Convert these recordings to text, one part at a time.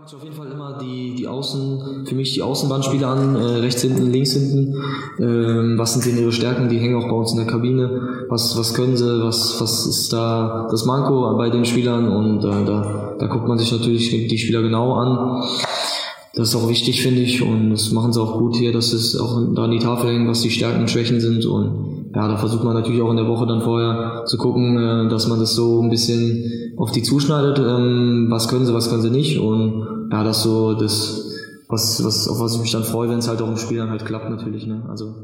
Guckt sich auf jeden Fall immer die Außenbahnspieler an, rechts hinten, links hinten. Was sind denn ihre Stärken? Die hängen auch bei uns in der Kabine. Was können sie? Was ist da das Manko bei den Spielern? Und da guckt man sich natürlich die Spieler genau an. Das ist auch wichtig, finde ich, und das machen sie auch gut hier, dass es auch da an die Tafel hängen, was die Stärken und Schwächen sind. Und ja, da versucht man natürlich auch in der Woche dann vorher zu gucken, dass man das so ein bisschen auf die zuschneidet, was können sie nicht. Und ja, das so das, auf was ich mich dann freue, wenn es halt auch im Spiel dann halt klappt natürlich, ne? Also.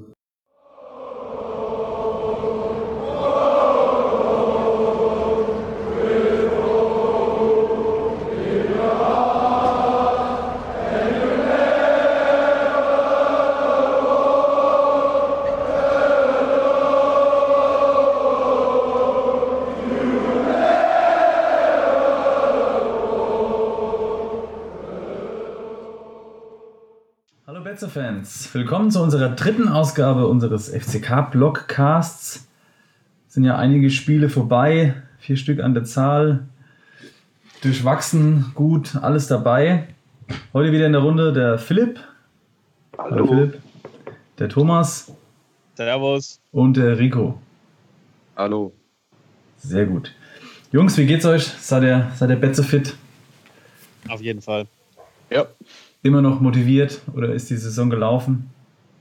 Fans, willkommen zu unserer dritten Ausgabe unseres FCK-Blogcasts. Sind ja einige Spiele vorbei, 4 Stück an der Zahl, durchwachsen, gut, alles dabei. Heute wieder in der Runde der Philipp. Hallo Philipp. Der Thomas. Servus. Und der Rico. Hallo. Sehr gut. Jungs, wie geht's euch? Seid ihr Betze fit? Auf jeden Fall. Ja. Immer noch motiviert oder ist die Saison gelaufen?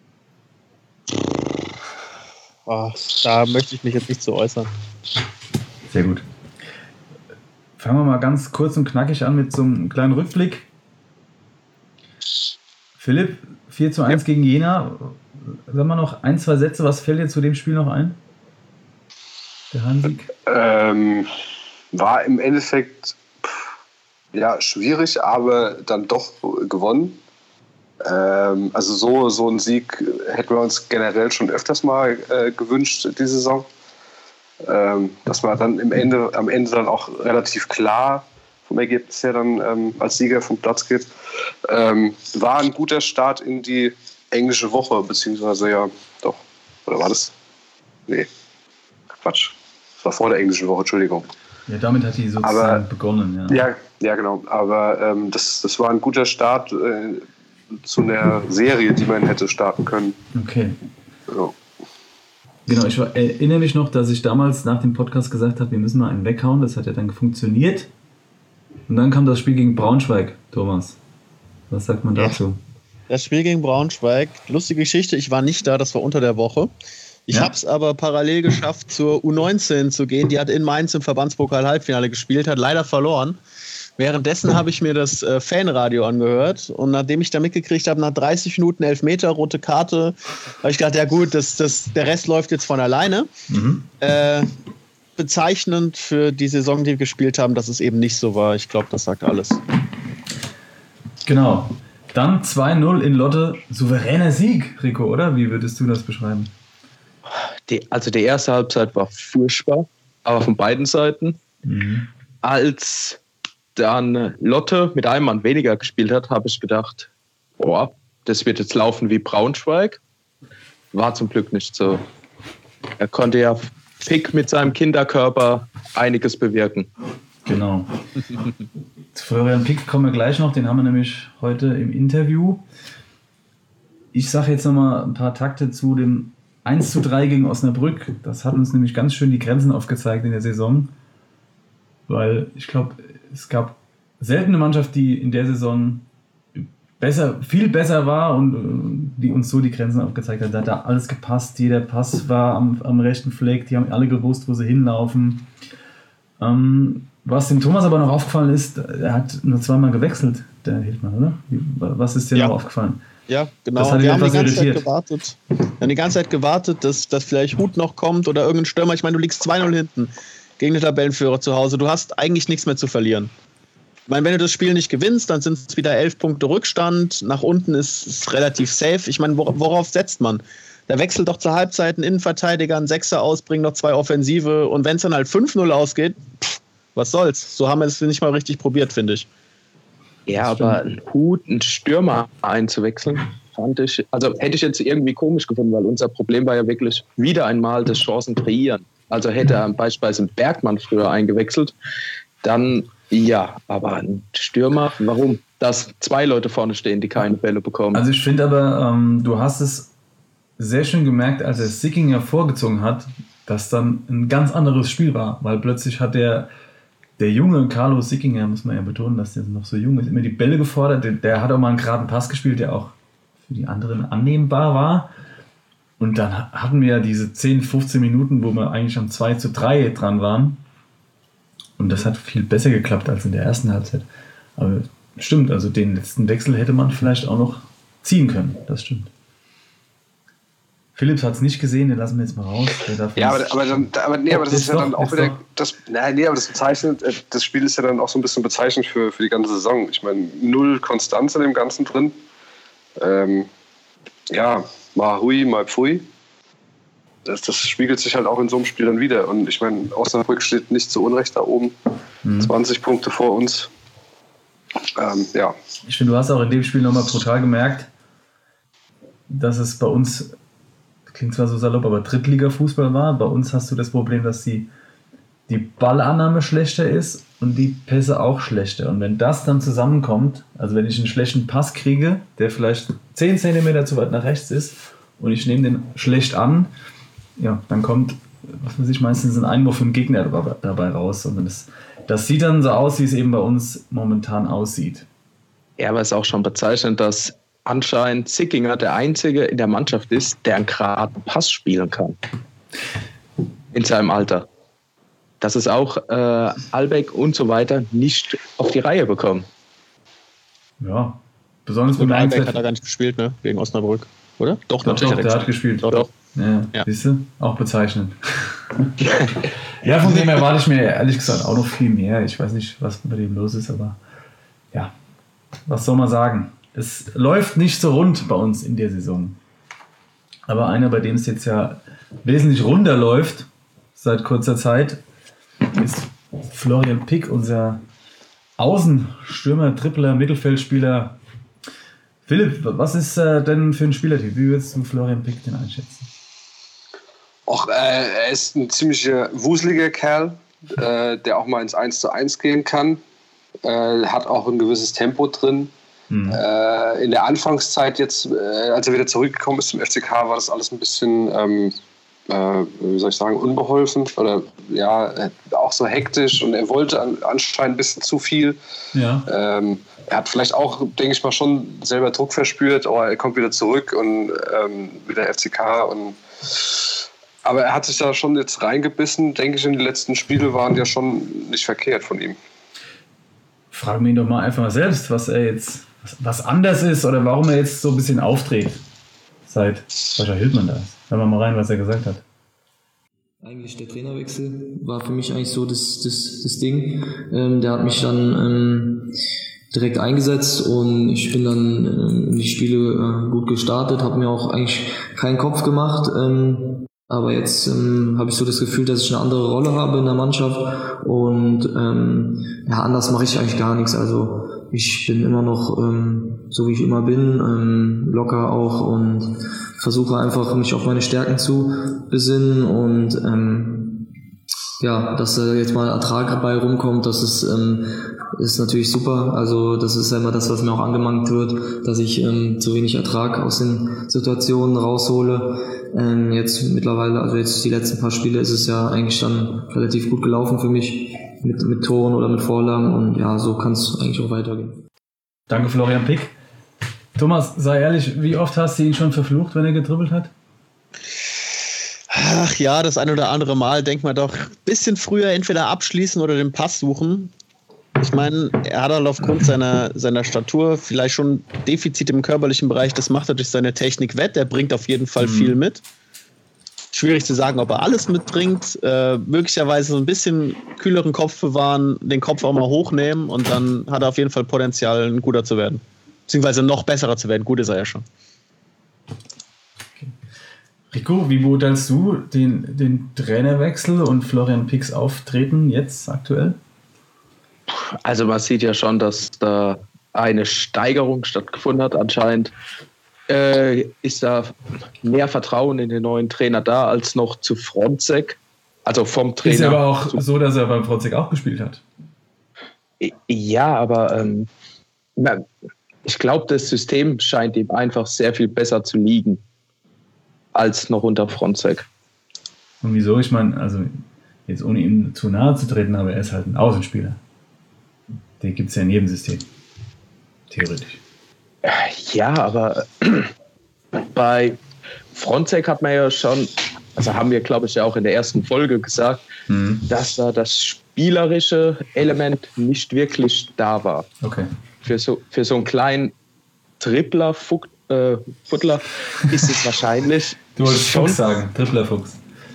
Da möchte ich mich jetzt nicht zu äußern. Sehr gut. Fangen wir mal ganz kurz und knackig an mit so einem kleinen Rückblick. Philipp, 4:1 gegen Jena. Sagen wir noch 1, 2 Sätze. Was fällt dir zu dem Spiel noch ein? Der Heimsieg? War im Endeffekt schwierig, aber dann doch gewonnen. Also so einen Sieg hätten wir uns generell schon öfters mal gewünscht, die Saison. Dass man dann am Ende dann auch relativ klar vom Ergebnis her dann als Sieger vom Platz geht. War ein guter Start in die englische Woche, beziehungsweise ja, doch. Oder war das? Nee, Quatsch. Das war vor der englischen Woche, Entschuldigung. Ja, damit hat die sozusagen begonnen. Ja, genau. Aber das war ein guter Start zu einer Serie, die man hätte starten können. Okay. Ja. Genau, ich erinnere mich noch, dass ich damals nach dem Podcast gesagt habe, wir müssen mal einen weghauen. Das hat ja dann funktioniert. Und dann kam das Spiel gegen Braunschweig, Thomas. Was sagt man dazu? Das Spiel gegen Braunschweig, lustige Geschichte, ich war nicht da, das war unter der Woche. Ich habe es aber parallel geschafft, zur U19 zu gehen. Die hat in Mainz im Verbandspokal-Halbfinale gespielt, hat leider verloren. Währenddessen habe ich mir das Fanradio angehört und nachdem ich da mitgekriegt habe, nach 30 Minuten Elfmeter, rote Karte, habe ich gedacht, ja gut, der Rest läuft jetzt von alleine. Mhm. Bezeichnend für die Saison, die wir gespielt haben, dass es eben nicht so war. Ich glaube, das sagt alles. Genau. Dann 2:0 in Lotte. Souveräner Sieg, Rico, oder? Wie würdest du das beschreiben? Die erste Halbzeit war furchtbar, aber von beiden Seiten. Mhm. Als dann Lotte mit einem Mann weniger gespielt hat, habe ich gedacht, das wird jetzt laufen wie Braunschweig. War zum Glück nicht so. Er konnte ja Pick mit seinem Kinderkörper einiges bewirken. Genau. Zu Florian Pick kommen wir gleich noch, den haben wir nämlich heute im Interview. Ich sage jetzt nochmal ein paar Takte zu dem 1:3 gegen Osnabrück. Das hat uns nämlich ganz schön die Grenzen aufgezeigt in der Saison. Weil ich glaube, es gab selten eine Mannschaft, die in der Saison viel besser war und die uns so die Grenzen aufgezeigt hat. Da hat da alles gepasst. Jeder Pass war am rechten Fleck. Die haben alle gewusst, wo sie hinlaufen. Was dem Thomas aber noch aufgefallen ist, er hat nur 2-mal gewechselt, der Hildmann, oder? Was ist dir noch aufgefallen? Ja, genau. Wir haben die ganze Zeit gewartet, dass vielleicht Huth noch kommt oder irgendein Stürmer. Ich meine, du liegst 2:0 hinten gegen den Tabellenführer zu Hause. Du hast eigentlich nichts mehr zu verlieren. Ich meine, wenn du das Spiel nicht gewinnst, dann sind es wieder 11 Punkte Rückstand. Nach unten ist es relativ safe. Ich meine, worauf setzt man? Da wechselt doch zur Halbzeit ein Innenverteidiger, ein Sechser aus, bringt noch 2 Offensive. Und wenn es dann halt 5:0 ausgeht, was soll's? So haben wir es nicht mal richtig probiert, finde ich. Ja, aber einen Stürmer einzuwechseln, hätte ich jetzt irgendwie komisch gefunden, weil unser Problem war ja wirklich wieder einmal das Chancen kreieren. Also hätte er beispielsweise Bergmann früher eingewechselt, dann Ja, aber ein Stürmer, warum? Dass 2 Leute vorne stehen, die keine Bälle bekommen. Also ich finde aber, du hast es sehr schön gemerkt, als er Sickinger vorgezogen hat, dass dann ein ganz anderes Spiel war, weil plötzlich hat der junge Carlos Sickinger, muss man ja betonen, dass der noch so jung ist, immer die Bälle gefordert. Der hat auch mal einen geraden Pass gespielt, der auch für die anderen annehmbar war. Und dann hatten wir ja diese 10, 15 Minuten, wo wir eigentlich am 2:3 dran waren. Und das hat viel besser geklappt als in der ersten Halbzeit. Aber stimmt, also den letzten Wechsel hätte man vielleicht auch noch ziehen können. Das stimmt. Philipps hat es nicht gesehen, den lassen wir jetzt mal raus. Ja, aber das ist ja dann auch wieder. Aber das bezeichnet, das Spiel ist ja dann auch so ein bisschen bezeichnend für die ganze Saison. Ich meine, 0 Konstanz in dem Ganzen drin. Mal hui, mal pfui. Das spiegelt sich halt auch in so einem Spiel dann wieder. Und ich meine, Osnabrück steht nicht zu Unrecht da oben. 20 Punkte vor uns. Ich finde, du hast auch in dem Spiel nochmal brutal gemerkt, dass es bei uns, klingt zwar so salopp, aber Drittliga-Fußball war. Bei uns hast du das Problem, dass die Ballannahme schlechter ist und die Pässe auch schlechter. Und wenn das dann zusammenkommt, also wenn ich einen schlechten Pass kriege, der vielleicht 10 cm zu weit nach rechts ist und ich nehme den schlecht an, ja, dann kommt, was weiß ich, meistens ein Einwurf im Gegner dabei raus. Und das sieht dann so aus, wie es eben bei uns momentan aussieht. Ja, aber es ist auch schon bezeichnend, dass anscheinend Sickinger der Einzige in der Mannschaft ist, der einen geraden Pass spielen kann. In seinem Alter. Dass es auch Albeck und so weiter nicht auf die Reihe bekommen. Ja, besonders mit Albeck hat er gar nicht gespielt, ne? Gegen Osnabrück, oder? Doch, natürlich. Der hat gespielt. Doch. Ja. Siehst du? Auch bezeichnend. Ja, von dem erwarte ich mir ehrlich gesagt auch noch viel mehr. Ich weiß nicht, was bei dem los ist, aber ja, was soll man sagen? Es läuft nicht so rund bei uns in der Saison. Aber einer, bei dem es jetzt ja wesentlich runder läuft, seit kurzer Zeit, ist Florian Pick, unser Außenstürmer, Tripler, Mittelfeldspieler. Philipp, was ist denn für ein Spielertyp? Wie würdest du Florian Pick denn einschätzen? Er ist ein ziemlich wuseliger Kerl, der auch mal ins 1:1 gehen kann. Hat auch ein gewisses Tempo drin. In der Anfangszeit jetzt, als er wieder zurückgekommen ist zum FCK, war das alles ein bisschen, wie soll ich sagen, unbeholfen oder ja, auch so hektisch und er wollte anscheinend ein bisschen zu viel. Ja. Er hat vielleicht auch, denke ich mal, schon selber Druck verspürt, aber er kommt wieder zurück und wieder FCK aber er hat sich da schon jetzt reingebissen, denke ich, in die letzten Spiele waren ja schon nicht verkehrt von ihm. Fragen wir ihn doch mal einfach mal selbst, was anders ist oder warum er jetzt so ein bisschen auftritt, seit Sascha Hildmann da ist. Hören wir mal rein, was er gesagt hat. Eigentlich der Trainerwechsel war für mich eigentlich so das Ding. Der hat mich dann direkt eingesetzt und ich bin dann in die Spiele gut gestartet, habe mir auch eigentlich keinen Kopf gemacht. Aber jetzt habe ich so das Gefühl, dass ich eine andere Rolle habe in der Mannschaft und anders mache ich eigentlich gar nichts. Also ich bin immer noch so, wie ich immer bin, locker auch und versuche einfach, mich auf meine Stärken zu besinnen und dass da jetzt mal Ertrag dabei rumkommt, das ist natürlich super. Also das ist ja immer das, was mir auch angemahnt wird, dass ich zu wenig Ertrag aus den Situationen raushole. Jetzt mittlerweile, also jetzt die letzten paar Spiele ist es ja eigentlich dann relativ gut gelaufen für mich mit Toren oder mit Vorlagen und ja, so kann es eigentlich auch weitergehen. Danke Florian Pick. Thomas, sei ehrlich, wie oft hast du ihn schon verflucht, wenn er gedribbelt hat? Ach ja, das ein oder andere Mal denkt man doch ein bisschen früher entweder abschließen oder den Pass suchen. Ich meine, er hat halt aufgrund seiner Statur vielleicht schon Defizite im körperlichen Bereich. Das macht er durch seine Technik wett. Er bringt auf jeden Fall viel mit. Schwierig zu sagen, ob er alles mitbringt. Möglicherweise so ein bisschen kühleren Kopf bewahren, den Kopf auch mal hochnehmen und dann hat er auf jeden Fall Potenzial, ein guter zu werden. Beziehungsweise noch besserer zu werden. Gut ist er ja schon. Rico, wie beurteilst du den Trainerwechsel und Florian Picks Auftreten jetzt aktuell? Also man sieht ja schon, dass da eine Steigerung stattgefunden hat. Anscheinend ist da mehr Vertrauen in den neuen Trainer da als noch zu Fronzek. Also vom Trainer. Ist aber auch so, dass er beim Fronzek auch gespielt hat. Ja, aber ich glaube, das System scheint ihm einfach sehr viel besser zu liegen als noch unter Fronzek. Und wieso? Ich meine, also jetzt ohne ihm zu nahe zu treten, aber er ist halt ein Außenspieler. Den gibt es ja in jedem System. Theoretisch. Ja, aber bei Fronzek hat man ja schon, also haben wir, glaube ich, ja auch in der ersten Folge gesagt, dass da das spielerische Element nicht wirklich da war. Okay. Für so einen kleinen Futtler ist es wahrscheinlich. Du wolltest Fuchs sagen, Tripler-Fuchs.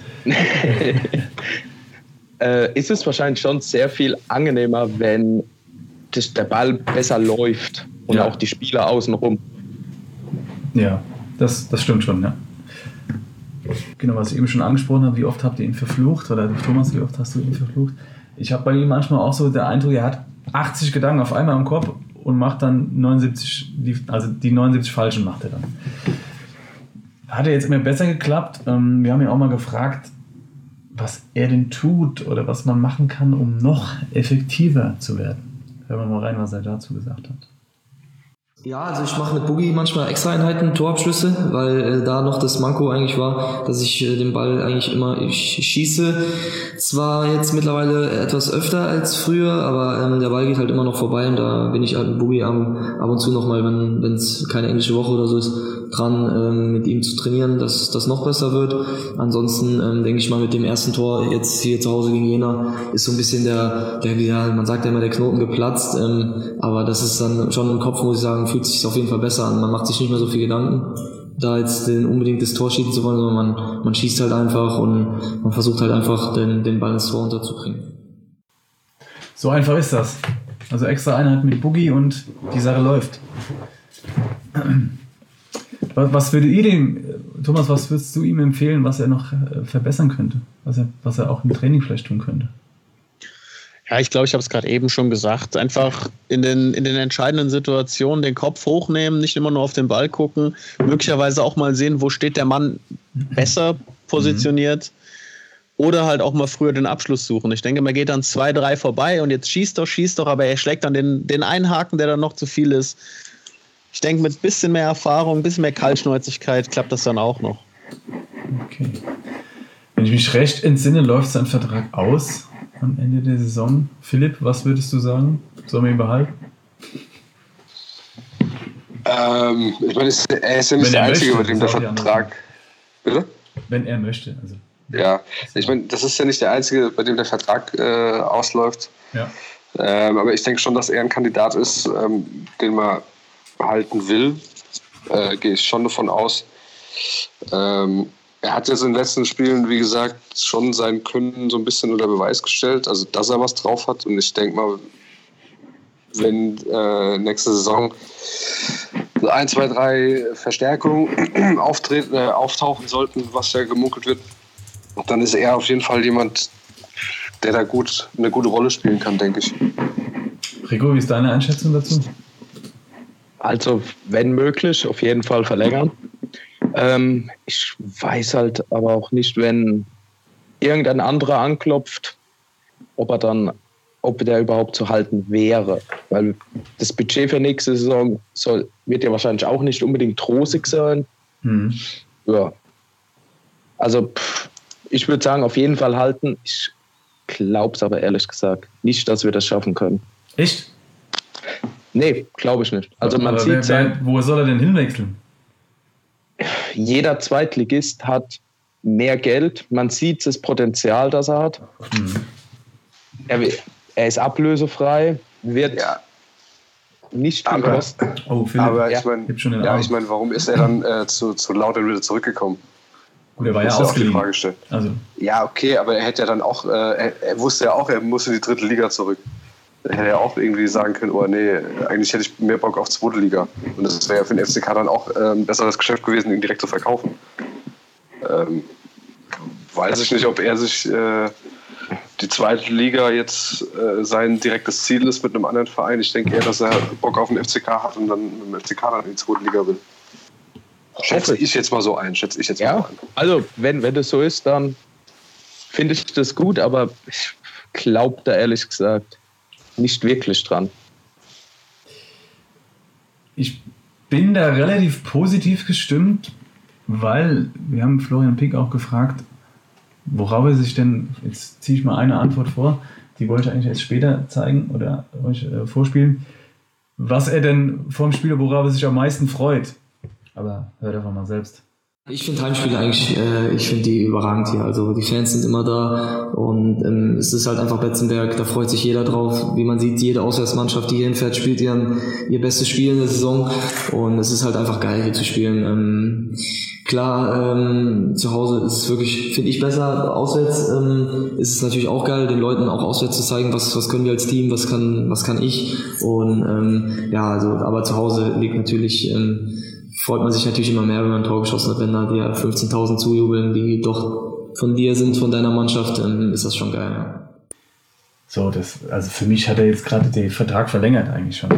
Ist es wahrscheinlich schon sehr viel angenehmer, wenn der Ball besser läuft und auch die Spieler außenrum. Ja, das stimmt schon, ja. Genau, was ich eben schon angesprochen habe, wie oft habt ihr ihn verflucht? Oder Thomas, wie oft hast du ihn verflucht? Ich habe bei ihm manchmal auch so den Eindruck, er hat 80 Gedanken auf einmal im Kopf und macht dann 79, die 79 falschen macht er dann. Hat er jetzt immer besser geklappt? Wir haben ihn auch mal gefragt, was er denn tut oder was man machen kann, um noch effektiver zu werden. Hören wir mal rein, was er dazu gesagt hat. Ja, also ich mache mit Boogie manchmal Extra-Einheiten, Torabschlüsse, weil da noch das Manko eigentlich war, dass ich den Ball eigentlich immer, ich schieße zwar jetzt mittlerweile etwas öfter als früher, aber der Ball geht halt immer noch vorbei und da bin ich halt mit Boogie ab und zu nochmal, wenn es keine englische Woche oder so ist, dran, mit ihm zu trainieren, dass das noch besser wird. Ansonsten denke ich mal, mit dem ersten Tor jetzt hier zu Hause gegen Jena ist so ein bisschen man sagt ja immer, der Knoten geplatzt, aber das ist dann schon im Kopf, muss ich sagen, fühlt sich auf jeden Fall besser an. Man macht sich nicht mehr so viel Gedanken, da jetzt unbedingt das Tor schießen zu wollen, sondern man schießt halt einfach und man versucht halt einfach den Ball ins Tor unterzubringen. So einfach ist das. Also extra Einheit mit Boogie und die Sache läuft. Was würdet ihr dem, Thomas, was würdest du ihm empfehlen, was er noch verbessern könnte? Was er auch im Training vielleicht tun könnte? Ja, ich glaube, ich habe es gerade eben schon gesagt. Einfach in den entscheidenden Situationen den Kopf hochnehmen, nicht immer nur auf den Ball gucken, möglicherweise auch mal sehen, wo steht der Mann besser positioniert oder halt auch mal früher den Abschluss suchen. Ich denke, man geht dann 2, 3 vorbei und jetzt schießt doch, aber er schlägt dann den einen Haken, der dann noch zu viel ist. Ich denke, mit ein bisschen mehr Erfahrung, ein bisschen mehr Kaltschnäuzigkeit klappt das dann auch noch. Okay. Wenn ich mich recht entsinne, läuft sein Vertrag aus am Ende der Saison. Philipp, was würdest du sagen? Sollen wir ihn behalten? Ich meine, er ist ja nicht der Einzige, bei dem der Vertrag... Bitte? Wenn er möchte. Also, ja, ich meine, das ist ja nicht der Einzige, bei dem der Vertrag ausläuft. Ja. Aber ich denke schon, dass er ein Kandidat ist, den man behalten will. Gehe ich schon davon aus. Er hat jetzt in den letzten Spielen, wie gesagt, schon sein Können so ein bisschen unter Beweis gestellt, also dass er was drauf hat. Und ich denke mal, wenn nächste Saison 1, 2, 3 Verstärkungen auftauchen sollten, was ja gemunkelt wird, dann ist er auf jeden Fall jemand, der da eine gute Rolle spielen kann, denke ich. Rico, wie ist deine Einschätzung dazu? Also, wenn möglich, auf jeden Fall verlängern. Ich weiß halt aber auch nicht, wenn irgendein anderer anklopft, ob der überhaupt zu halten wäre. Weil das Budget für nächste Saison wird ja wahrscheinlich auch nicht unbedingt rosig sein. Ja. Also, ich würde sagen, auf jeden Fall halten. Ich glaube es aber ehrlich gesagt nicht, dass wir das schaffen können. Echt? Nee, glaube ich nicht. Also man aber sieht wo soll er denn hinwechseln? Jeder Zweitligist hat mehr Geld. Man sieht das Potenzial, das er hat. Er ist ablösefrei, wird nicht viel kosten. Oh, Philipp, aber ich meine, warum ist er dann zu Lautern wieder zurückgekommen? Gut, er war ja ausgeliehen. Also. Ja, okay, aber er hätte ja dann auch, er wusste ja auch, er muss in die 3. Liga zurück. Er hätte ja auch irgendwie sagen können, oh nee, eigentlich hätte ich mehr Bock auf 2. Liga. Und das wäre ja für den FCK dann auch ein besseres Geschäft gewesen, ihn direkt zu verkaufen. Weiß ich nicht, ob er sich die 2. Liga jetzt sein direktes Ziel ist mit einem anderen Verein. Ich denke eher, dass er Bock auf den FCK hat und dann mit dem FCK dann in die 2. Liga will. Schätze ich jetzt mal so ein. Also, wenn das so ist, dann finde ich das gut, aber ich glaube da ehrlich gesagt nicht wirklich dran. Ich bin da relativ positiv gestimmt, weil wir haben Florian Pick auch gefragt, worauf er sich denn, jetzt ziehe ich mal eine Antwort vor, die wollte ich eigentlich erst später zeigen oder euch vorspielen, was er denn vom Spiel, worauf er sich am meisten freut. Aber hört einfach mal selbst. Ich finde Heimspiele eigentlich, ich finde die überragend hier. Also die Fans sind immer da und es ist halt einfach Betzenberg, da freut sich jeder drauf. Wie man sieht, jede Auswärtsmannschaft, die hier hinfährt, spielt ihr bestes Spiel in der Saison und es ist halt einfach geil hier zu spielen. Klar, zu Hause ist es wirklich, finde ich, besser. Auswärts ist es natürlich auch geil, den Leuten auch auswärts zu zeigen, was können wir als Team, was kann ich. Und ja, also aber zu Hause liegt natürlich, freut man sich natürlich immer mehr, wenn man ein Tor geschossen hat, wenn da die 15.000 zujubeln, die doch von dir sind, von deiner Mannschaft, dann ist das schon geil. Ja. So, also für mich hat er jetzt gerade den Vertrag verlängert eigentlich schon.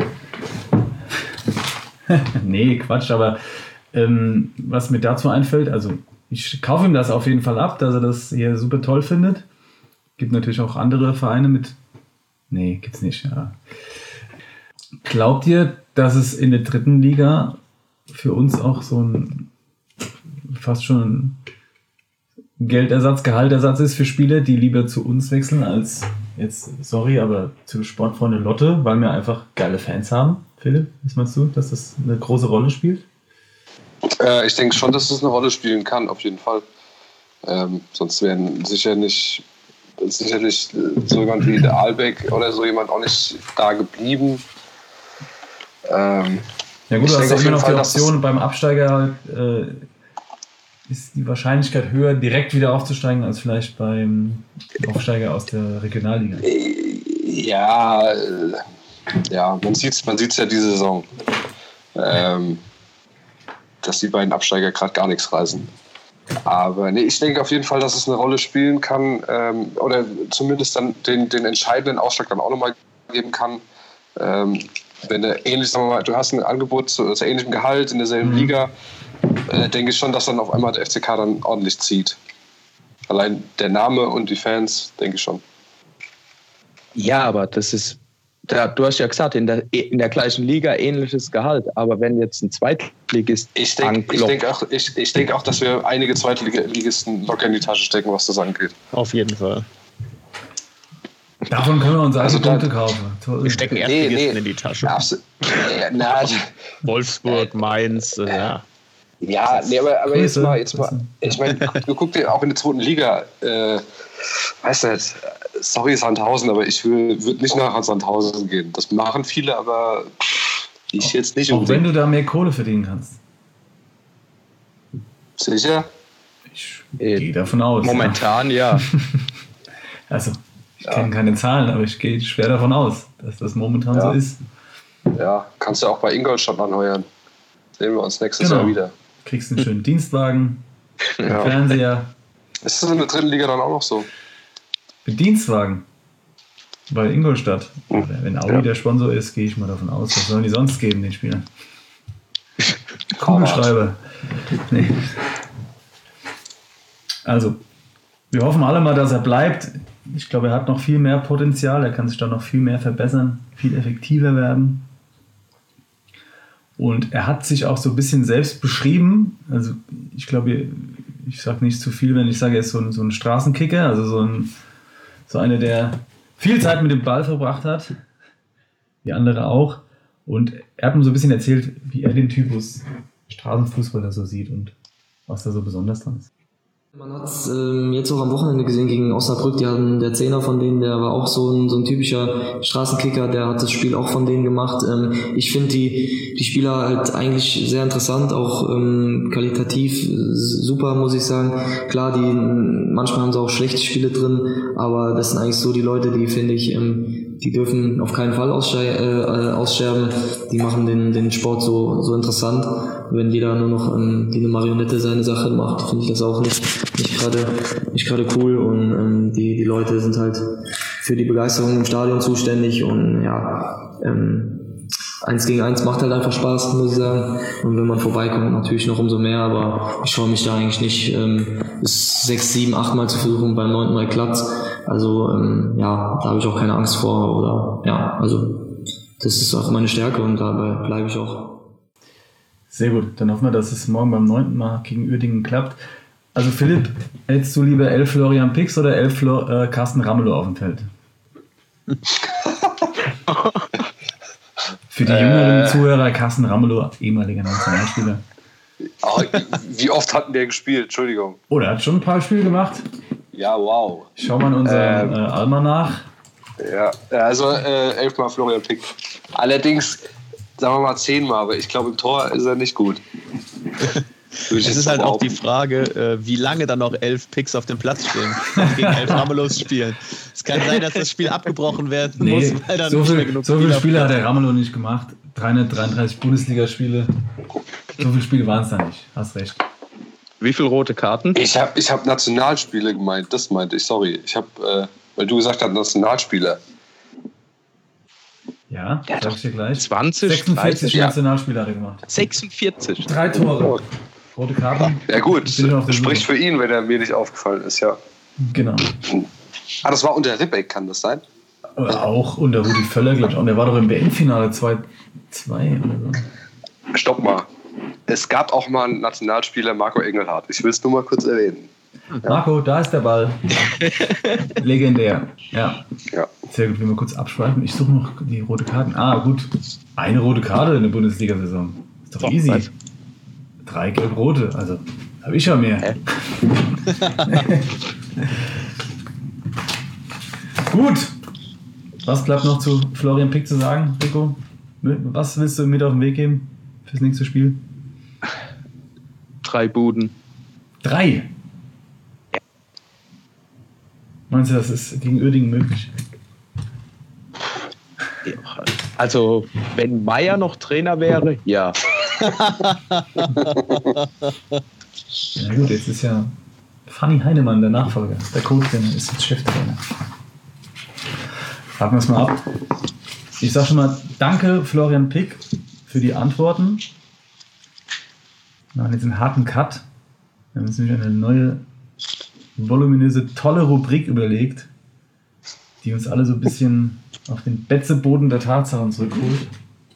Nee, Quatsch, aber was mir dazu einfällt, also ich kaufe ihm das auf jeden Fall ab, dass er das hier super toll findet. Gibt natürlich auch andere Vereine mit. Nee, gibt's nicht. Ja. Glaubt ihr, dass es in der 3. Liga für uns auch so ein fast schon Geldersatz, Gehaltersatz ist für Spieler, die lieber zu uns wechseln als jetzt, sorry, aber zu Sportfreunde Lotte, weil wir einfach geile Fans haben? Philipp, was meinst du, dass das eine große Rolle spielt? Ich denke schon, dass es eine Rolle spielen kann, auf jeden Fall. Sonst wären sicherlich so jemand wie der Albeck oder so jemand auch nicht da geblieben. Ja gut, du hast immer noch die Option, beim Absteiger ist die Wahrscheinlichkeit höher, direkt wieder aufzusteigen, als vielleicht beim Aufsteiger aus der Regionalliga. Ja, man sieht's ja diese Saison. Dass die beiden Absteiger gerade gar nichts reißen. Aber nee, ich denke auf jeden Fall, dass es eine Rolle spielen kann oder zumindest dann den entscheidenden Ausschlag dann auch nochmal geben kann. Wenn du ähnlich, sagen wir mal, du hast ein Angebot zu ähnlichem Gehalt in derselben Liga, denke ich schon, dass dann auf einmal der FCK dann ordentlich zieht. Allein der Name und die Fans, denke ich schon. Ja, aber das ist, du hast ja gesagt, in der gleichen Liga ähnliches Gehalt, aber wenn jetzt ein Zweitligist ich denke auch, dass wir einige Zweitligisten locker in die Tasche stecken, was das angeht. Auf jeden Fall. Davon können wir uns also Punkte kaufen. Wir stecken Erstligisten in die Tasche. Wolfsburg, Mainz, ja. Ja, nee, aber jetzt mal, ich meine, du guckst dir auch in der 2. Liga, weißt du nicht, sorry Sandhausen, aber ich würde nicht nach Sandhausen gehen. Das machen viele, aber ich jetzt nicht. Auch wenn du da mehr Kohle verdienen kannst. Sicher? Ich gehe davon aus. Momentan ja. Also, ich kenne keine Zahlen, aber ich gehe schwer davon aus, dass das momentan so ist. Ja, kannst du auch bei Ingolstadt anheuern. Sehen wir uns nächstes Jahr wieder. Kriegst einen schönen Dienstwagen, Fernseher. Ist das in der 3. Liga dann auch noch so? Mit Dienstwagen? Bei Ingolstadt. Wenn Audi der Sponsor ist, gehe ich mal davon aus. Was sollen die sonst geben, den Spielern? Kugelschreiber. Nee. Also, wir hoffen alle mal, dass er bleibt. Ich glaube, er hat noch viel mehr Potenzial. Er kann sich da noch viel mehr verbessern, viel effektiver werden. Und er hat sich auch so ein bisschen selbst beschrieben. Also, ich glaube, ich sage nicht zu viel, wenn ich sage, er ist so ein Straßenkicker, also so einer, der viel Zeit mit dem Ball verbracht hat, wie andere auch. Und er hat mir so ein bisschen erzählt, wie er den Typus Straßenfußballer so sieht und was da so besonders dran ist. Man hat es jetzt auch am Wochenende gesehen gegen Osnabrück, die hatten der Zehner von denen, der war auch so ein typischer Straßenkicker, der hat das Spiel auch von denen gemacht. Ich finde die Spieler halt eigentlich sehr interessant, auch qualitativ super, muss ich sagen. Klar, manchmal haben sie auch schlechte Spiele drin, aber das sind eigentlich so die Leute, die, finde ich, die dürfen auf keinen Fall aussterben. Die machen den Sport so interessant. Wenn jeder nur noch wie eine Marionette seine Sache macht, finde ich das auch nicht gerade cool. Und die Leute sind halt für die Begeisterung im Stadion zuständig. Und ja, 1 gegen 1 macht halt einfach Spaß, muss ich sagen. Und wenn man vorbeikommt, natürlich noch umso mehr, aber ich schaue mich da eigentlich nicht, bis 6, 7, 8 Mal zu versuchen, beim 9. Mal klappt's. Also, da habe ich auch keine Angst vor, oder, also, das ist auch meine Stärke und dabei bleibe ich auch. Sehr gut, dann hoffen wir, dass es morgen beim 9. Mal gegen Uerdingen klappt. Also Philipp, hättest du lieber 11 Florian Pix oder 11 Carsten Ramelow auf dem Feld? Für die jüngeren Zuhörer, Carsten Ramelow, ehemaliger Nationalspieler. Wie oft hatten der gespielt? Entschuldigung. Oh, der hat schon ein paar Spiele gemacht. Ja, wow. Schau mal in unseren Almanach. Ja, also 11 Mal Florian Pick. Allerdings, sagen wir mal 10 Mal, aber ich glaube, im Tor ist er nicht gut. Es ist halt auch die Frage, wie lange dann noch 11 Picks auf dem Platz stehen und gegen 11 Ramelows spielen. Es kann sein, dass das Spiel abgebrochen werden muss, weil dann nicht mehr genug so viele Spiele hat der Ramelow nicht gemacht. 333 Bundesligaspiele. So viele Spiele waren es da nicht. Hast recht. Wie viele rote Karten? Ich hab Nationalspiele gemeint, das meinte ich, sorry. Ich habe, weil du gesagt hast, Nationalspieler. Ja, sag ich dir gleich. 20, 46 Nationalspiele hat er gemacht. 46. 3 Tore. Rote Karten. Ja gut, spricht für ihn, wenn er mir nicht aufgefallen ist, ja. Genau. Das war unter Ribbeck, kann das sein? Auch unter Rudi Völler, glaube ich. Und der war doch im WM-Finale 2 oder so. Stopp mal. Es gab auch mal einen Nationalspieler, Marco Engelhardt. Ich will es nur mal kurz erwähnen. Ja. Marco, da ist der Ball. Legendär. Ja. Sehr gut, wenn wir kurz abschweifen. Ich suche noch die rote Karten. Gut. Eine rote Karte in der Bundesliga-Saison. Ist doch easy. 3 gelb-rote. Also, habe ich ja mehr. Gut. Was bleibt noch zu Florian Pick zu sagen, Rico? Was willst du mit auf den Weg geben fürs nächste Spiel? 3 Buden. 3? Ja. Meinst du, das ist gegen Uerdingen möglich? Also, wenn Meier noch Trainer wäre, ja. Ja gut, jetzt ist ja Fanny Heinemann der Nachfolger. Der Co-Trainer ist jetzt Cheftrainer. Warten wir es mal ab. Ich sage schon mal danke Florian Pick für die Antworten. Wir machen jetzt einen harten Cut. Wir haben uns nämlich eine neue, voluminöse, tolle Rubrik überlegt, die uns alle so ein bisschen auf den Betzeboden der Tatsachen zurückholt.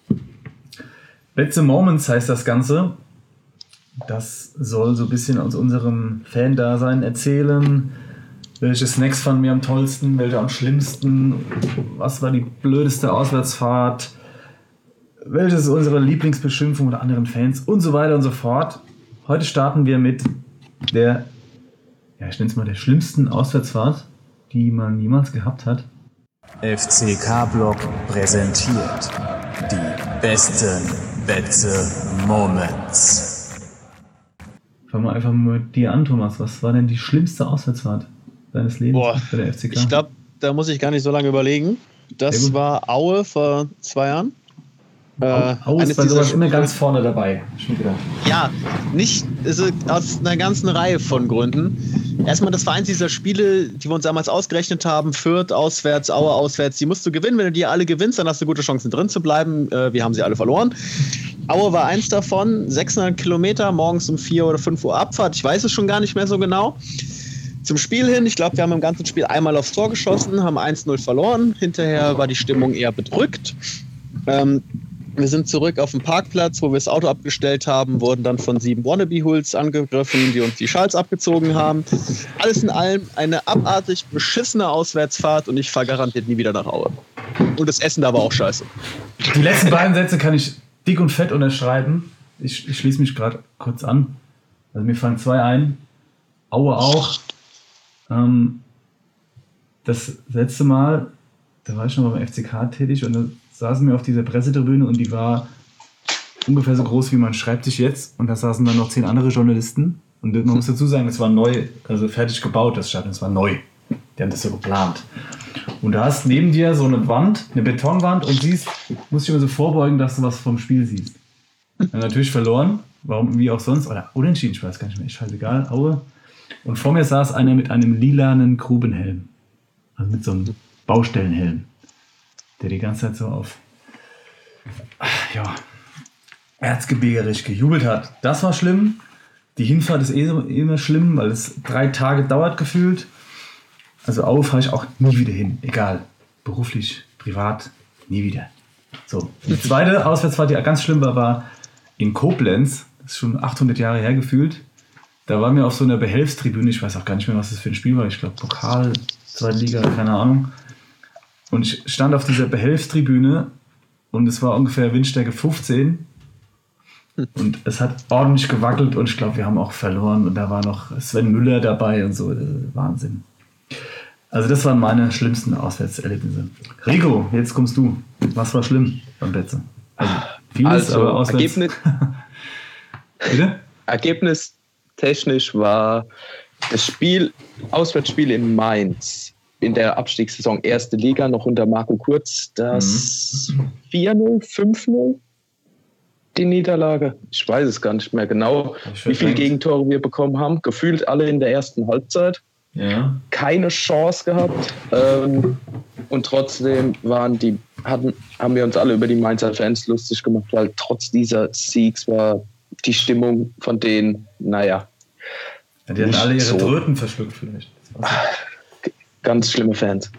Betze Moments heißt das Ganze. Das soll so ein bisschen aus unserem Fan-Dasein erzählen. Welche Snacks fanden wir am tollsten, welche am schlimmsten, was war die blödeste Auswärtsfahrt, welches ist unsere Lieblingsbeschimpfung oder anderen Fans und so weiter und so fort. Heute starten wir mit der, ich nenne es mal der schlimmsten Auswärtsfahrt, die man jemals gehabt hat. FCK-Block präsentiert die besten Betze Moments. Fangen wir einfach mal mit dir an, Thomas. Was war denn die schlimmste Auswärtsfahrt deines Lebens bei der FCK? Ich glaube, da muss ich gar nicht so lange überlegen. Das war Aue vor 2 Jahren. Aue ist bei sowas immer ganz vorne dabei. Ja, nicht also aus einer ganzen Reihe von Gründen. Erstmal, das war eins dieser Spiele, die wir uns damals ausgerechnet haben. Fürth auswärts, Aue auswärts. Die musst du gewinnen. Wenn du die alle gewinnst, dann hast du gute Chancen drin zu bleiben. Wir haben sie alle verloren. Aue war eins davon. 600 Kilometer, morgens um 4 oder 5 Uhr Abfahrt. Ich weiß es schon gar nicht mehr so genau. Zum Spiel hin, ich glaube, wir haben im ganzen Spiel einmal aufs Tor geschossen, haben 1-0 verloren. Hinterher war die Stimmung eher bedrückt. Wir sind zurück auf dem Parkplatz, wo wir das Auto abgestellt haben, wurden dann von 7 Wannabe-Hools angegriffen, die uns die Schals abgezogen haben. Alles in allem eine abartig beschissene Auswärtsfahrt und ich fahre garantiert nie wieder nach Aue. Und das Essen da war auch scheiße. Die letzten beiden Sätze kann ich dick und fett unterschreiben. Ich schließe mich gerade kurz an. Also mir fallen 2 ein. Aue auch. Das letzte Mal, da war ich noch beim FCK tätig und da saßen wir auf dieser Pressetribüne und die war ungefähr so groß wie mein Schreibtisch jetzt und da saßen dann noch 10 andere Journalisten und man muss dazu sagen, es war neu, also fertig gebaut, das Stadion, es war neu. Die haben das so geplant. Und da hast neben dir so eine Wand, eine Betonwand und musst dich immer so vorbeugen, dass du was vom Spiel siehst. Wir haben natürlich verloren, warum, wie auch sonst, oder unentschieden, ich weiß gar nicht mehr, ist scheißegal, Aue. Und vor mir saß einer mit einem lilanen Grubenhelm, also mit so einem Baustellenhelm, der die ganze Zeit so auf ja, erzgebirgerisch gejubelt hat. Das war schlimm. Die Hinfahrt ist immer schlimm, weil es 3 Tage dauert gefühlt. Also Aue fahre ich auch nie wieder hin. Egal. Beruflich, privat, nie wieder. So. Die zweite Auswärtsfahrt, die ganz schlimm war in Koblenz. Das ist schon 800 Jahre her gefühlt. Da waren wir auf so einer Behelfstribüne. Ich weiß auch gar nicht mehr, was das für ein Spiel war. Ich glaube, Pokal, zweite Liga, keine Ahnung. Und ich stand auf dieser Behelfstribüne und es war ungefähr Windstärke 15. Und es hat ordentlich gewackelt und ich glaube, wir haben auch verloren. Und da war noch Sven Müller dabei und so. Wahnsinn. Also das waren meine schlimmsten Auswärtserlebnisse. Rico, jetzt kommst du. Was war schlimm beim Betze? Also vieles, aber auswärts. Bitte? Ergebnistechnisch war das Auswärtsspiel in Mainz in der Abstiegssaison 1. Liga noch unter Marco Kurz das 4-0, 5-0 die Niederlage. Ich weiß es gar nicht mehr genau, wie viele Gegentore wir bekommen haben. Gefühlt alle in der ersten Halbzeit. Ja. Keine Chance gehabt. Und trotzdem haben wir uns alle über die Mainzer Fans lustig gemacht, weil trotz dieser Siegs war die Stimmung von denen, naja. Ja, die hatten alle ihre Tröten verschluckt vielleicht. Ganz schlimme Fans.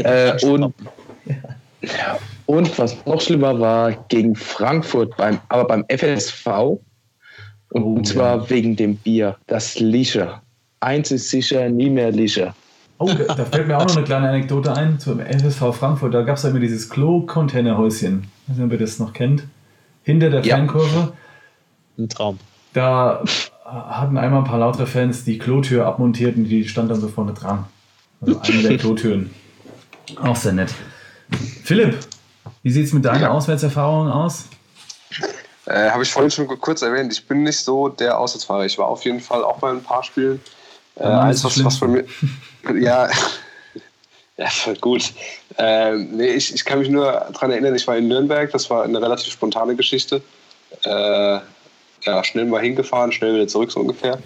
Und was noch schlimmer war, gegen Frankfurt, beim FSV. Und zwar wegen dem Bier, das Lischer. Eins ist sicher, nie mehr Lischer. Oh, da fällt mir auch noch eine kleine Anekdote ein zum FSV Frankfurt. Da gab es ja immer dieses Klo-Containerhäuschen. Ich weiß nicht, ob ihr das noch kennt. Hinter der Fankurve. Ein Traum. Da hatten einmal ein paar lautere Fans die Klotür abmontiert und die stand dann so vorne dran. Also eine der Klotüren. Auch sehr nett. Philipp, wie sieht es mit deinen Auswärtserfahrungen aus? Habe ich vorhin schon kurz erwähnt. Ich bin nicht so der Auswärtsfahrer. Ich war auf jeden Fall auch bei ein paar Spielen. Eins, was von mir... Ja, voll gut. Ich kann mich nur daran erinnern, ich war in Nürnberg. Das war eine relativ spontane Geschichte. Schnell mal hingefahren, schnell wieder zurück, so ungefähr.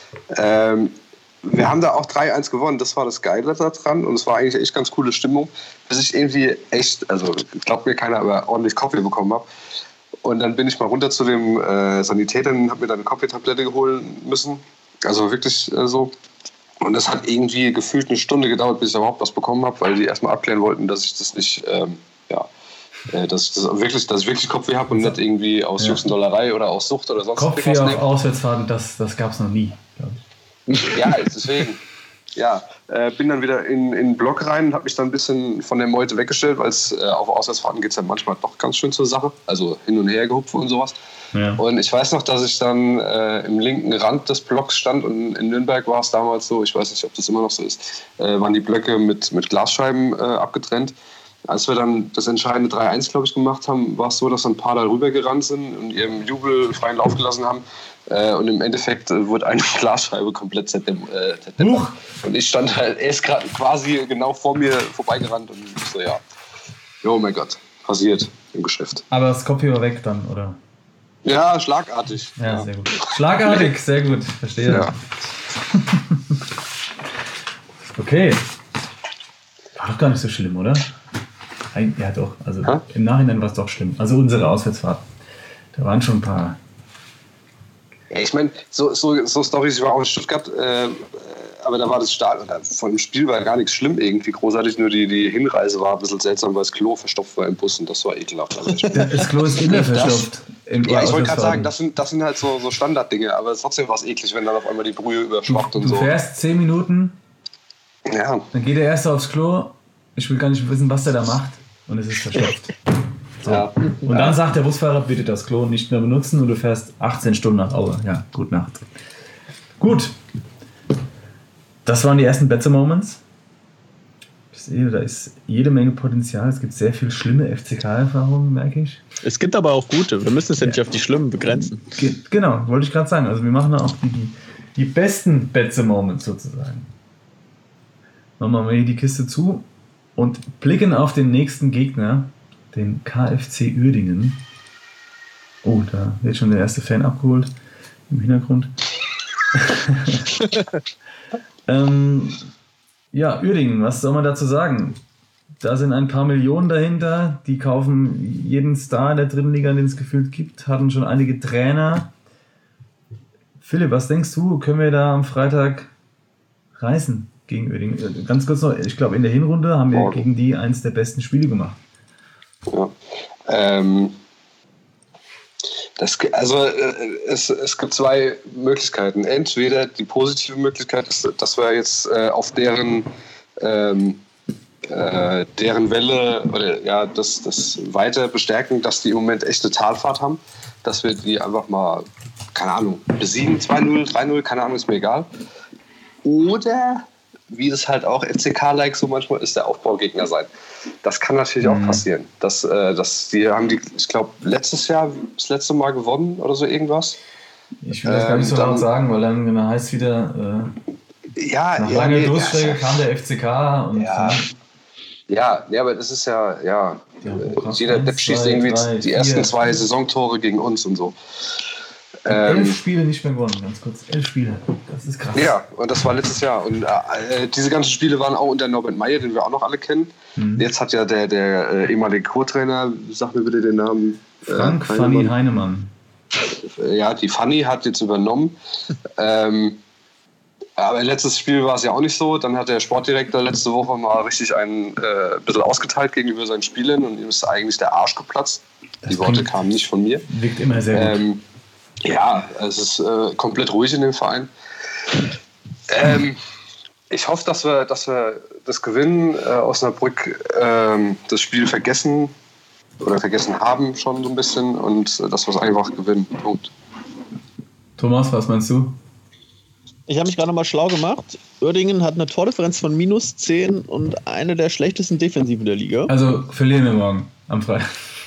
Wir haben da auch 3-1 gewonnen, das war das Geile daran und es war eigentlich echt ganz coole Stimmung, bis ich irgendwie echt, also glaubt mir keiner, aber ordentlich Kopfweh bekommen habe. Und dann bin ich mal runter zu dem Sanitäter und habe mir dann eine Kopfwehtablette holen müssen, also wirklich so. Und das hat irgendwie gefühlt eine Stunde gedauert, bis ich überhaupt was bekommen habe, weil die erstmal abklären wollten, dass ich das nicht, dass ich wirklich Kopfweh habe und nicht irgendwie aus Juxendollerei oder aus Sucht oder sonst was. Kopfweh auf Auswärtsfahrten, das gab es noch nie, glaube ich. Ja, deswegen. Ja, bin dann wieder in den Block rein und habe mich dann ein bisschen von der Meute weggestellt, weil es auf Auswärtsfahrten geht es ja manchmal doch ganz schön zur Sache. Also hin und her gehupft und sowas. Ja. Und ich weiß noch, dass ich dann im linken Rand des Blocks stand und in Nürnberg war es damals so, ich weiß nicht, ob das immer noch so ist, waren die Blöcke mit Glasscheiben abgetrennt. Als wir dann das entscheidende 3-1, glaube ich, gemacht haben, war es so, dass ein paar da rübergerannt sind und ihrem Jubel freien Lauf gelassen haben. Und im Endeffekt wurde eine Glasscheibe komplett zerdämpft. Und ich stand halt erst quasi genau vor mir vorbeigerannt und ich so, oh mein Gott, passiert im Geschäft. Aber das Kopfhörer war weg dann, oder? Ja, schlagartig. Ja, sehr gut. Schlagartig, sehr gut, verstehe. Ja. Okay. War doch gar nicht so schlimm, oder? Ja, doch. Also im Nachhinein war es doch schlimm. Also unsere Auswärtsfahrt. Da waren schon ein paar. Ja, ich meine, so Storys, ich war auch in Stuttgart, aber da war das Stadion, von dem Spiel war gar nichts schlimm irgendwie großartig, nur die Hinreise war ein bisschen seltsam, weil das Klo verstopft war im Bus und das war ekelhaft. Also das Klo ist immer verstopft. Ja, ich wollte gerade sagen, das sind halt so Standarddinge, aber trotzdem war es eklig, wenn dann auf einmal die Brühe überschwappt und so. Du fährst 10 Minuten, dann geht der Erste aufs Klo, ich will gar nicht wissen, was der da macht und es ist verstopft. So. Ja. Und dann sagt der Busfahrer, bitte das Klo nicht mehr benutzen und du fährst 18 Stunden nach Aue. Ja, gute Nacht. Gut. Das waren die ersten Betze-Moments. Ich sehe, da ist jede Menge Potenzial. Es gibt sehr viel schlimme FCK-Erfahrungen, merke ich. Es gibt aber auch gute. Wir müssen es ja nicht auf die schlimmen begrenzen. Genau, wollte ich gerade sagen. Also wir machen auch die besten Betze-Moments sozusagen. Machen wir mal hier die Kiste zu und blicken auf den nächsten Gegner, den KFC Uerdingen. Oh, da wird schon der erste Fan abgeholt im Hintergrund. Uerdingen, was soll man dazu sagen? Da sind ein paar Millionen dahinter. Die kaufen jeden Star in der dritten Liga, den es gefühlt gibt. Hatten schon einige Trainer. Philipp, was denkst du? Können wir da am Freitag reißen gegen Uerdingen? Ganz kurz noch, ich glaube, in der Hinrunde haben wir gegen die eins der besten Spiele gemacht. Ja. Es gibt zwei Möglichkeiten. Entweder die positive Möglichkeit ist, dass wir jetzt auf deren Welle oder ja, das weiter bestärken, dass die im Moment echte Talfahrt haben, dass wir die einfach mal, keine Ahnung, besiegen, 2-0, 3-0, keine Ahnung, ist mir egal. Oder, wie es halt auch FCK-like so manchmal ist, der Aufbaugegner sein. Das kann natürlich auch passieren. Die haben ich glaube, letztes Jahr das letzte Mal gewonnen oder so irgendwas. Ich will das gar nicht so laut sagen, weil dann heißt es wieder, nach langer Durststrecke kam der FCK und ja, aber das ist ja jeder Depp schießt irgendwie die ersten 2 Saisontore gegen uns und so. 11 Spiele nicht mehr gewonnen, ganz kurz. 11 Spiele, das ist krass. Ja, und das war letztes Jahr. Und diese ganzen Spiele waren auch unter Norbert Meyer, den wir auch noch alle kennen. Jetzt hat ja der ehemalige Co-Trainer, sag mir bitte den Namen. Frank Fanny Heinemann. Ja, die Fanny hat jetzt übernommen. Aber letztes Spiel war es ja auch nicht so. Dann hat der Sportdirektor letzte Woche mal richtig ein bisschen ausgeteilt gegenüber seinen Spielern und ihm ist eigentlich der Arsch geplatzt. Die Worte kamen nicht von mir. Wirkt immer sehr gut. Ja, es ist komplett ruhig in dem Verein. Ich hoffe, dass wir das Gewinnen Osnabrück das Spiel vergessen haben schon so ein bisschen und dass wir es einfach gewinnen. Punkt. Thomas, was meinst du? Ich habe mich gerade nochmal schlau gemacht. Uerdingen hat eine Tordifferenz von -10 und eine der schlechtesten Defensiven der Liga. Also verlieren wir morgen am Freitag.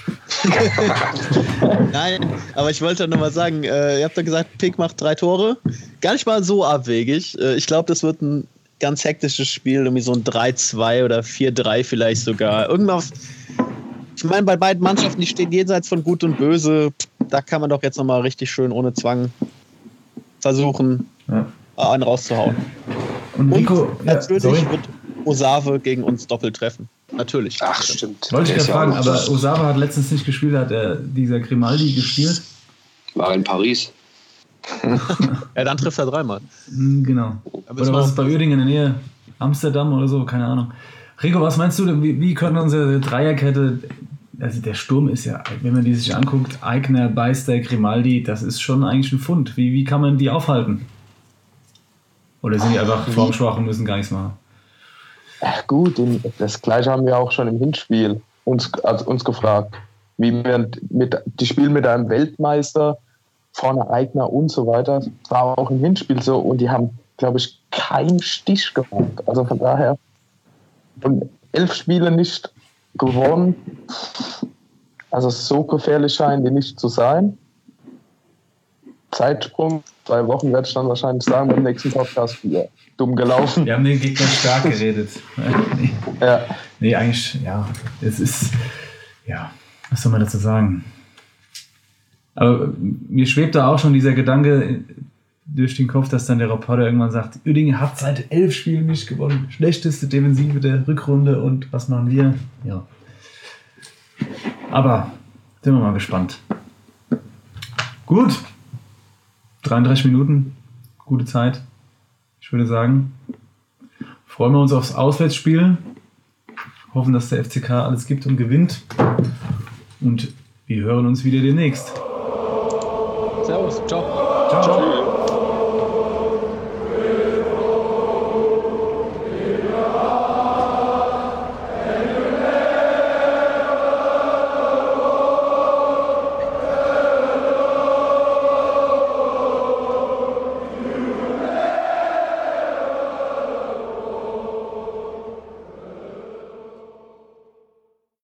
Nein, aber ich wollte nur mal sagen, ihr habt ja gesagt, Pick macht 3 Tore. Gar nicht mal so abwegig. Ich glaube, das wird ein ganz hektisches Spiel, irgendwie so ein 3-2 oder 4-3 vielleicht sogar. Irgendwas. Ich meine, bei beiden Mannschaften, die stehen jenseits von Gut und Böse. Da kann man doch jetzt nochmal richtig schön ohne Zwang versuchen, einen rauszuhauen. Und Rico, natürlich wird Osave gegen uns doppelt treffen. Natürlich. Ach, stimmt. Wollte ich gerade fragen, aber Osava hat letztens nicht gespielt, hat dieser Grimaldi gespielt? War in Paris. Ja, dann trifft er 3-mal. Genau. Oder was ist bei Uerdingen in der Nähe? Amsterdam oder so? Keine Ahnung. Rico, was meinst du, wie können unsere Dreierkette, also der Sturm ist ja, wenn man die sich anguckt, Aigner, Beister, Grimaldi, das ist schon eigentlich ein Pfund. Wie kann man die aufhalten? Oder sind die einfach formschwach und müssen gar nichts machen? Ach gut, das Gleiche haben wir auch schon im Hinspiel uns gefragt. Wie wir die spielen mit einem Weltmeister, vorne Aigner und so weiter. Das war auch im Hinspiel so und die haben, glaube ich, keinen Stich gemacht. Also von daher, und 11 Spiele nicht gewonnen. Also so gefährlich scheinen die nicht zu sein. Zeitsprung, 2 Wochen werde ich dann wahrscheinlich sagen, beim nächsten Podcast wieder dumm gelaufen. Wir haben den Gegner stark geredet. Nee, eigentlich, ja, es ist, ja, was soll man dazu sagen? Aber mir schwebt da auch schon dieser Gedanke durch den Kopf, dass dann der Reporter irgendwann sagt, Uerdingen hat seit 11 Spielen nicht gewonnen. Schlechteste Defensive der Rückrunde und was machen wir? Ja. Aber sind wir mal gespannt. Gut. 33 Minuten. Gute Zeit. Ich würde sagen, freuen wir uns aufs Auswärtsspiel. Hoffen, dass der FCK alles gibt und gewinnt. Und wir hören uns wieder demnächst. Servus. Ciao. Ciao.